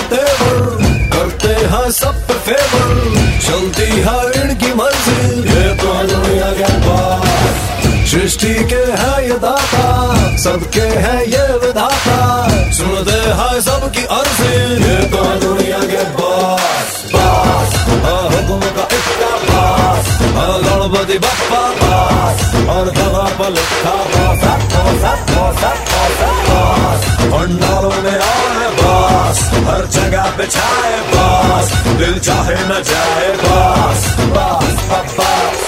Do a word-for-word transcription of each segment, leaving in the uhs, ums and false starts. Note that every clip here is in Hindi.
तेवर, करते हैं सब पे फेवर, चलती है इनकी मर्जी, ये तो दुनिया के पास। सृष्टि के है ये दाता, सबके है ये विधाता, सुनते हैं सबकी अर्जी, ये तो दुनिया के बास बास। हुक्म का इतना बास, गणपति बप्पा बास, और जगह पर लिखा बास बास बास बास। पंडालों में आए बास, हर जगह पे छाए बास, दिल चाहे न जाए बास बास बास।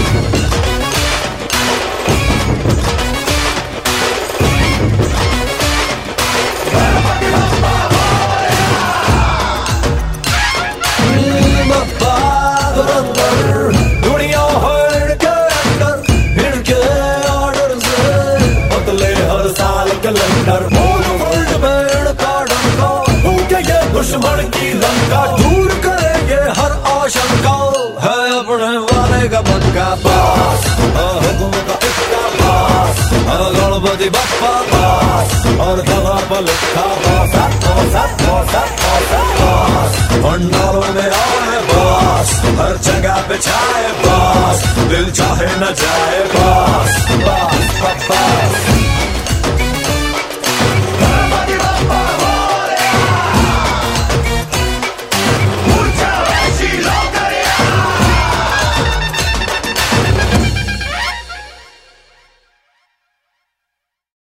दुनिया है इनके अंदर, इनके ऑर्डर से बदले हर साल कैलेंडर। वर्ल्ड में इनका डंका, उनके ये दुश्मन की लंका, दूर करेंगे हर आशंका, है अपने वाले का पक्का बास। हुक्म का इतना बास, गणपति बप्पा बास, और जगह पर लिखा बास बास बास बास। पंडालों में आए बास, हर जगह पे छाए बास, दिल चाहे न जाए बास बास बास।